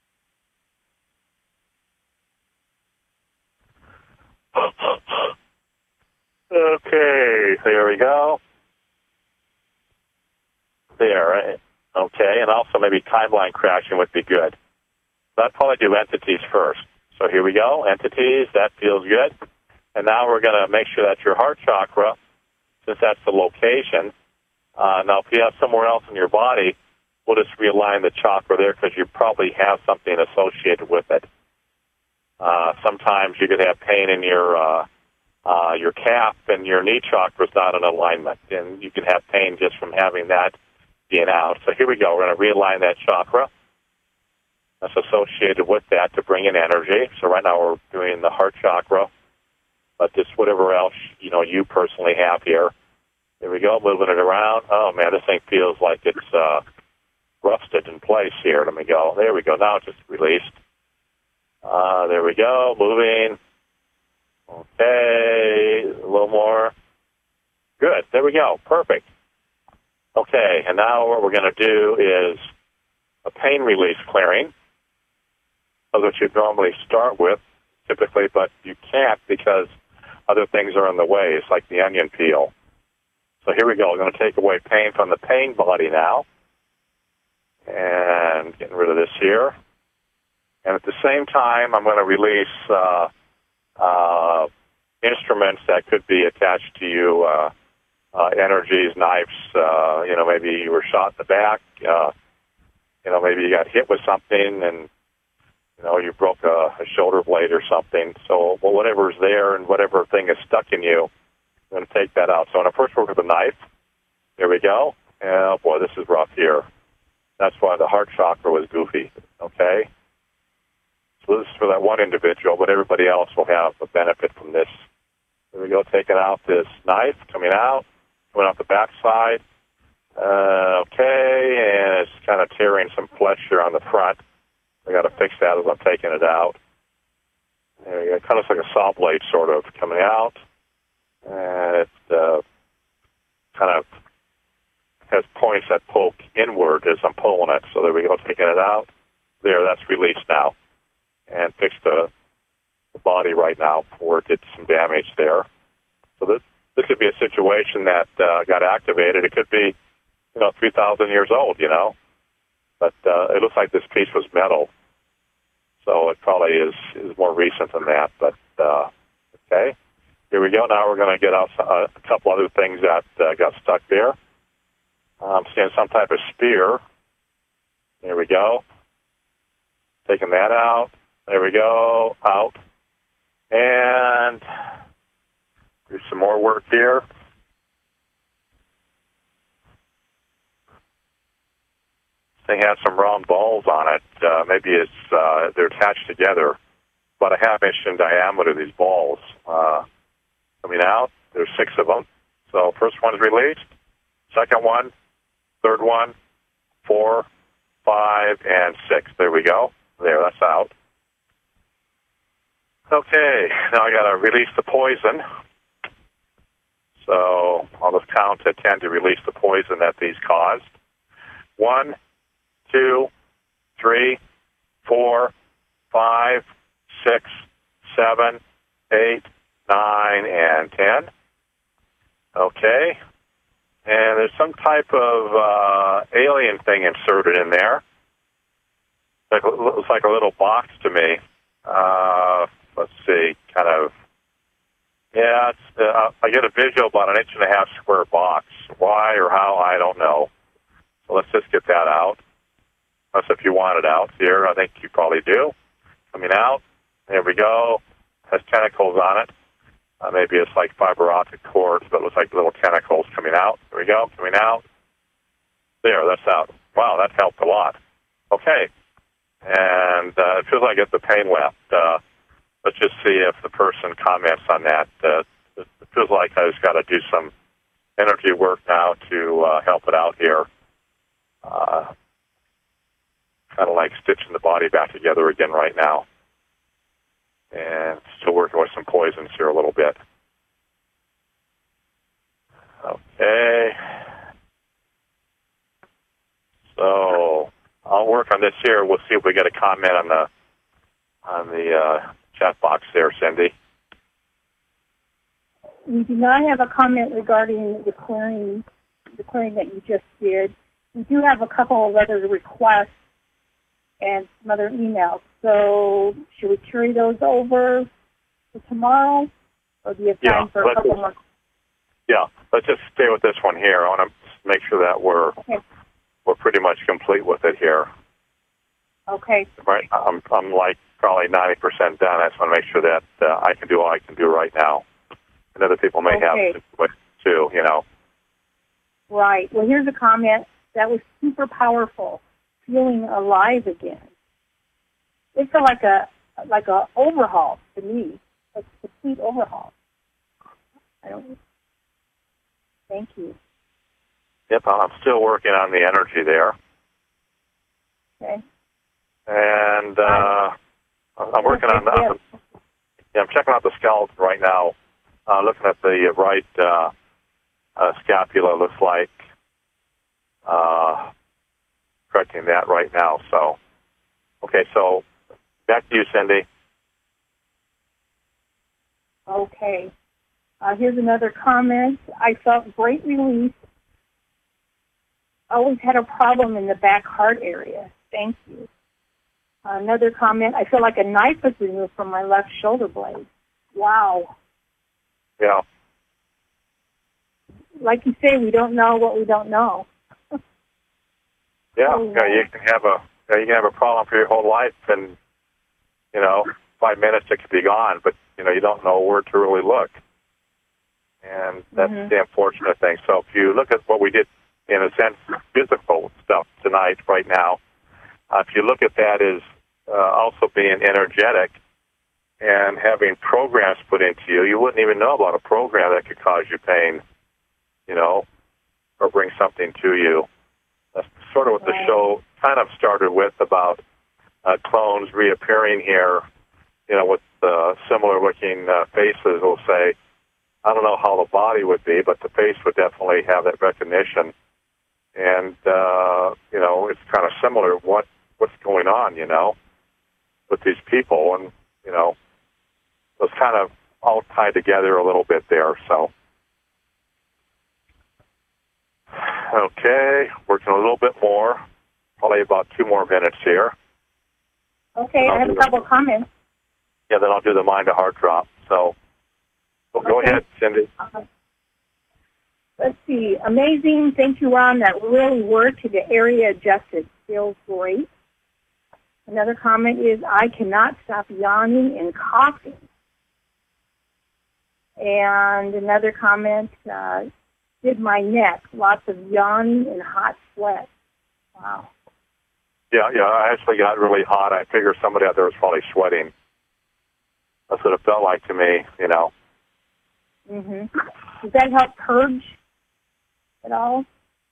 Okay, there we go. There, right? Okay, and also maybe timeline crashing would be good. So I'd probably do entities first. So here we go, entities, that feels good. And now we're going to make sure that your heart chakra, since that's the location, now if you have somewhere else in your body, we'll just realign the chakra there because you probably have something associated with it. Sometimes you could have pain in your calf and your knee chakra is not in alignment, and you can have pain just from having that being out. So here we go. We're going to realign that chakra that's associated with that to bring in energy. So right now we're doing the heart chakra, but just whatever else, you personally have here. There we go, moving it around. Oh, man, this thing feels like it's rusted in place here. Let me go. There we go. Now it's just released. There we go, moving. Okay, a little more. Good. There we go. Perfect. Okay, and now what we're going to do is a pain release clearing. That's what you'd normally start with, typically, but you can't because other things are in the way. It's like the onion peel. So here we go. We're going to take away pain from the pain body now. And getting rid of this here. And at the same time, I'm going to release instruments that could be attached to you, energies, knives, maybe you were shot in the back, maybe you got hit with something and, you broke a shoulder blade or something. So whatever's there and whatever thing is stuck in you, I'm going to take that out. So I'm going to first work with a knife. There we go. Oh, boy, this is rough here. That's why the heart chakra was goofy, okay? So this is for that one individual, but everybody else will have a benefit from this. There we go, taking out this knife, coming out the backside. Okay, and it's kind of tearing some flesh here on the front. I got to fix that as I'm taking it out. There you go, kind of like a saw blade sort of coming out. And it kind of has points that poke inward as I'm pulling it. So there we go, taking it out. There, that's released now. And fixed the body right now before it did some damage there. So this could be a situation that got activated. It could be, 3,000 years old, But it looks like this piece was metal. So it probably is more recent than that. But, okay. Here we go. Now we're going to get out a couple other things that got stuck there. I'm seeing some type of spear. Here we go. Taking that out. There we go. Out. And do some more work here. This thing has some round balls on it. Maybe they're attached together. About a half-inch in diameter, these balls. Coming out. There's 6 of them. So first one's released. Second one. Third one. 4, 5, and 6. There we go. There, that's out. Okay, now I got to release the poison. So I'll just count to 10 to release the poison that these caused. 1, 2, 3, 4, 5, 6, 7, 8, 9, and 10. Okay. And there's some type of alien thing inserted in there. It looks like a little box to me. Let's see, kind of. Yeah, I get a visual about an 1.5 inch square box. Why or how, I don't know. So let's just get that out. Unless if you want it out here, I think you probably do. Coming out. There we go. Has tentacles on it. Maybe it's like fiber optic cords, but it looks like little tentacles coming out. There we go, coming out. There, that's out. Wow, that helped a lot. Okay. And it feels like it's the pain left. Let's just see if the person comments on that. It feels like I just got to do some energy work now to help it out here. Kind of like stitching the body back together again right now. And still working with some poisons here a little bit. Okay. So I'll work on this here. We'll see if we get a comment on the chat box there, Cindy. We do not have a comment regarding the clearing that you just did. We do have a couple of other requests and some other emails. So should we carry those over to tomorrow, or do you have time for a couple more? Yeah, let's just stay with this one here. I want to make sure that we're pretty much complete with it here. Okay. Right. I'm like probably 90% done. I just want to make sure that I can do all I can do right now, and other people may have too. Right. Well, here's a comment that was super powerful. Feeling alive again. It felt like a overhaul to me, a complete overhaul. Thank you. Yep, I'm still working on the energy there. Okay. And I'm working on I'm checking out the skeleton right now. Looking at the right scapula, looks like. Correcting that right now. So, okay, so back to you, Cindy. Okay. Here's another comment. I felt great relief. Always had a problem in the back heart area. Thank you. Another comment. I feel like a knife was removed from my left shoulder blade. Wow. Yeah. Like you say, we don't know what we don't know. Yeah, you can have a problem for your whole life, and 5 minutes it could be gone, but you don't know where to really look, and that's the unfortunate thing. So if you look at what we did, in a sense, physical stuff tonight, right now, if you look at that as also being energetic and having programs put into you. You wouldn't even know about a program that could cause you pain, or bring something to you. That's sort of what the show kind of started with, about clones reappearing here, with similar-looking faces. We'll say, I don't know how the body would be, but the face would definitely have that recognition. And, it's kind of similar what's going on, with these people. And, it's kind of all tied together a little bit there. So, okay, working a little bit more, probably about 2 more minutes here. Okay, I have a couple of comments. Yeah, then I'll do the mind to heart drop. So, go ahead, Cindy. Let's see. Amazing. Thank you, Ron. That really worked to the area adjusted. Feels great. Another comment is, I cannot stop yawning and coughing. And another comment, did my neck. Lots of yawning and hot sweat. Wow. Yeah, I actually got really hot. I figured somebody out there was probably sweating. That's what it felt like to me, Mm-hmm. Does that help purge at all?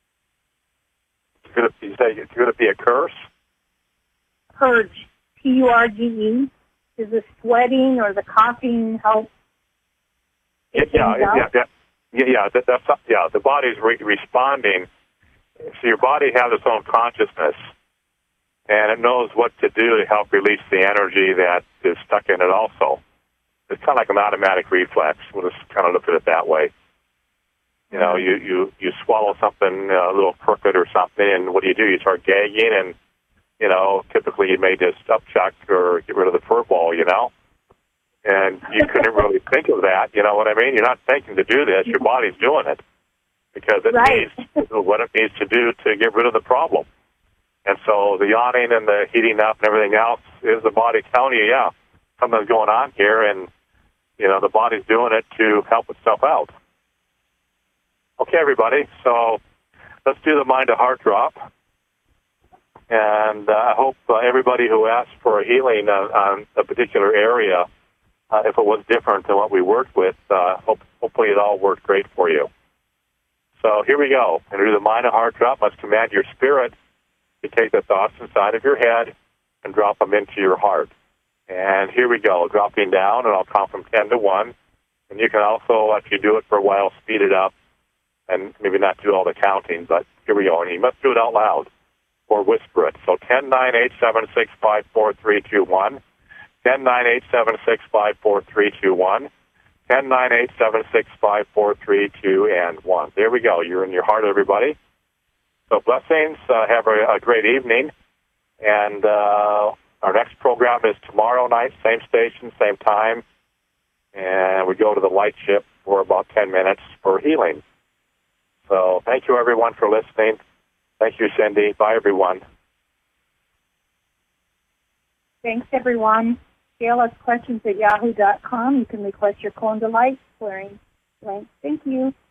You say it's going to be a curse? Purge, P-U-R-G-E. Does the sweating or the coughing help? Yeah. The body's responding. So your body has its own consciousness, and it knows what to do to help release the energy that is stuck in it also. It's kind of like an automatic reflex. We'll just kind of look at it that way. You swallow something a little crooked or something, and what do? You start gagging, and, typically you may just upchuck or get rid of the fur ball, and you couldn't really think of that, you know what I mean? You're not thinking to do this. Your body's doing it because it needs what it needs to do to get rid of the problem. And so the yawning and the heating up and everything else is the body telling you, something's going on here, and, the body's doing it to help itself out. Okay, everybody, so let's do the mind to heart drop. And I hope everybody who asked for a healing on a particular area, if it was different than what we worked with, hopefully it all worked great for you. So here we go. And do the mind to heart drop. Let's command your spirit to take the thoughts inside of your head and drop them into your heart. And here we go, dropping down, and I'll count from 10 to 1. And you can also, if you do it for a while, speed it up and maybe not do all the counting, but here we go. And you must do it out loud or whisper it. So 10, 9, 8, 7, 6, 5, 4, 3, 2, 1. 10, 9, 8, 7, 6, 5, 4, 3, 2, 1. 10, 9, 8, 7, 6, 5, 4, 3, 2, and 1. There we go. You're in your heart, everybody. So blessings. Have a great evening. And our next program is tomorrow night, same station, same time. And we go to the light ship for about 10 minutes for healing. So thank you, everyone, for listening. Thank you, Cindy. Bye, everyone. Thanks, everyone. Gail has questions at yahoo.com. You can request your Conda Light clearing. Thank you.